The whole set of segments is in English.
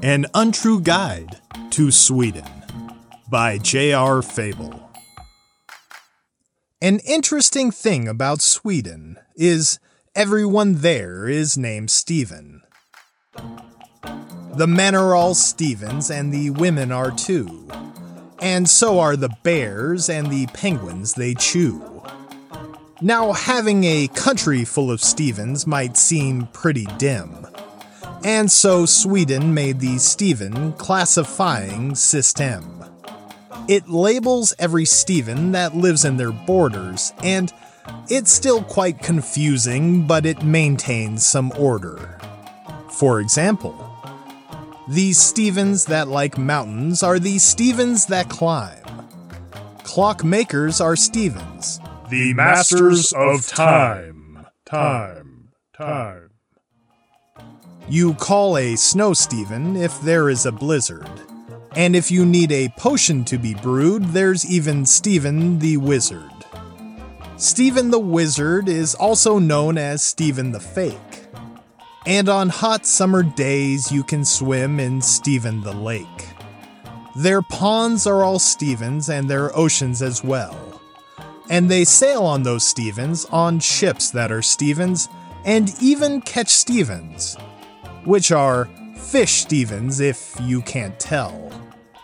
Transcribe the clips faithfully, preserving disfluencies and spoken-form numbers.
An Untrue Guide to Sweden by J R Fable. An interesting thing about Sweden is everyone there is named Stephen. The men are all Stevens and the women are too, and so are the bears and the penguins they chew. Now, having a country full of Stevens might seem pretty dim, and so Sweden made the Stephen classifying system. It labels every Stephen that lives in their borders, and it's still quite confusing, but it maintains some order. For example, the Stevens that like mountains are the Stevens that climb. Clockmakers are Stevens. The masters of time. Time. Time. You call a snow Stephen if there is a blizzard. And if you need a potion to be brewed, there's even Stephen the Wizard. Stephen the Wizard is also known as Stephen the Fake. And on hot summer days, you can swim in Stephen the Lake. Their ponds are all Stevens and their oceans as well. And they sail on those Stevens on ships that are Stevens and even catch Stevens, which are fish Stevens if you can't tell.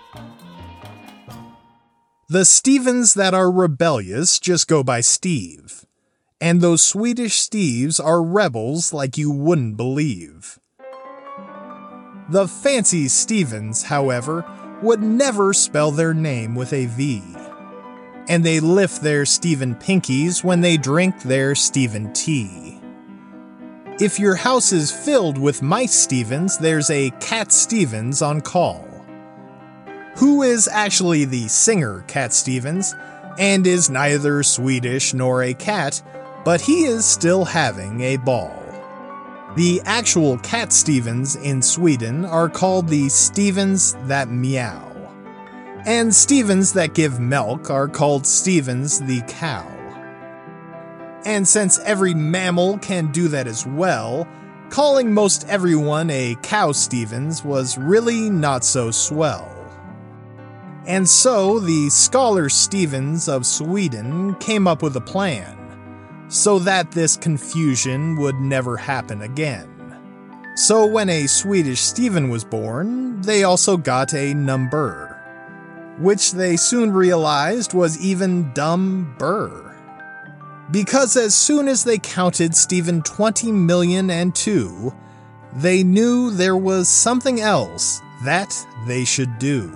The Stevens that are rebellious just go by Steve. And those Swedish Steves are rebels like you wouldn't believe. The fancy Stevens, however, would never spell their name with a V. And they lift their Stephen pinkies when they drink their Stephen tea. If your house is filled with mice Stevens, there's a Cat Stevens on call. Who is actually the singer Cat Stevens, and is neither Swedish nor a cat, but he is still having a ball. The actual Cat Stevens in Sweden are called the Stevens that meow. And Stevens that give milk are called Stevens the cow. And since every mammal can do that as well, calling most everyone a cow Stevens was really not so swell. And so the scholar Stevens of Sweden came up with a plan, so that this confusion would never happen again. So when a Swedish Stephen was born, they also got a number, which they soon realized was even dumb-ber. Because as soon as they counted Stephen twenty million and two, they knew there was something else that they should do.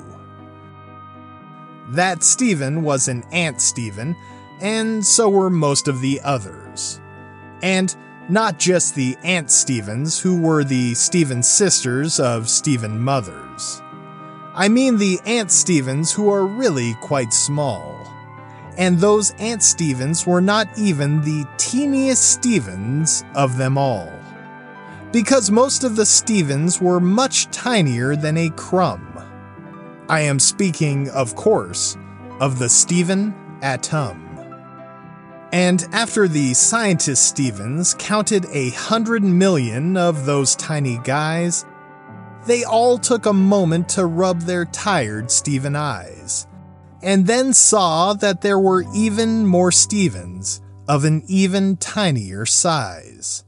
That Stephen was an ant Stephen, and so were most of the others. And not just the Ant Stevens, who were the Stephen sisters of Stephen mothers. I mean the Ant Stevens who are really quite small. And those Ant Stevens were not even the teeniest Stevens of them all. Because most of the Stevens were much tinier than a crumb. I am speaking, of course, of the Stephen atom. And after the scientist Stevens counted a hundred million of those tiny guys, they all took a moment to rub their tired Stephen eyes, and then saw that there were even more Stevens of an even tinier size.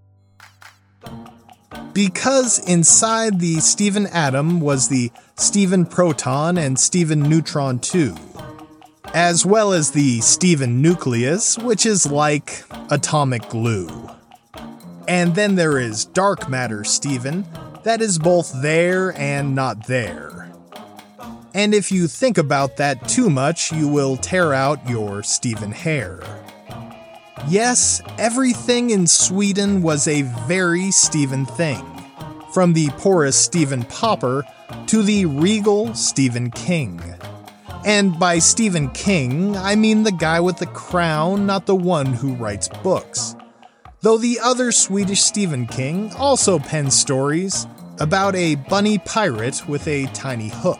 Because inside the Stephen atom was the Stephen proton and Stephen neutron too, as well as the Stephen nucleus, which is like atomic glue. And then there is dark matter Stephen, that is both there and not there. And if you think about that too much, you will tear out your Stephen hair. Yes, everything in Sweden was a very Stephen thing, from the porous Stephen Pauper to the regal Stephen King. And by Stephen King, I mean the guy with the crown, not the one who writes books. Though the other Swedish Stephen King also penned stories about a bunny pirate with a tiny hook.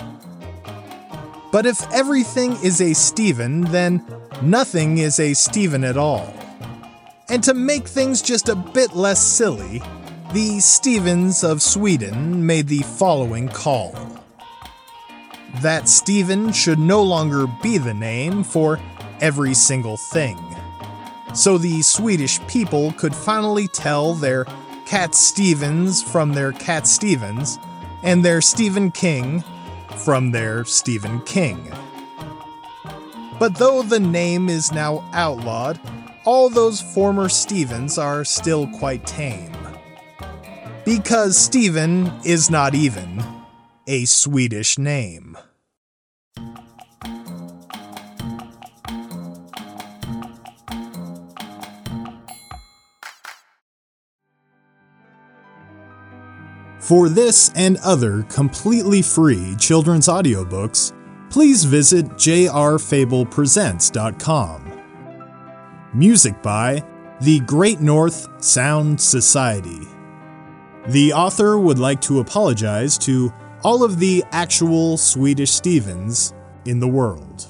But if everything is a Stephen, then nothing is a Stephen at all. And to make things just a bit less silly, the Stevens of Sweden made the following call: that Stephen should no longer be the name for every single thing, so the Swedish people could finally tell their Cat Stevens from their Cat Stevens, and their Stephen King from their Stephen King. But though the name is now outlawed, all those former Stevens are still quite tame. Because Stephen is not even a Swedish name. For this and other completely free children's audiobooks, please visit j r fable presents dot com. Music by the Great North Sound Society. The author would like to apologize to all of the actual Swedish Stevens in the world.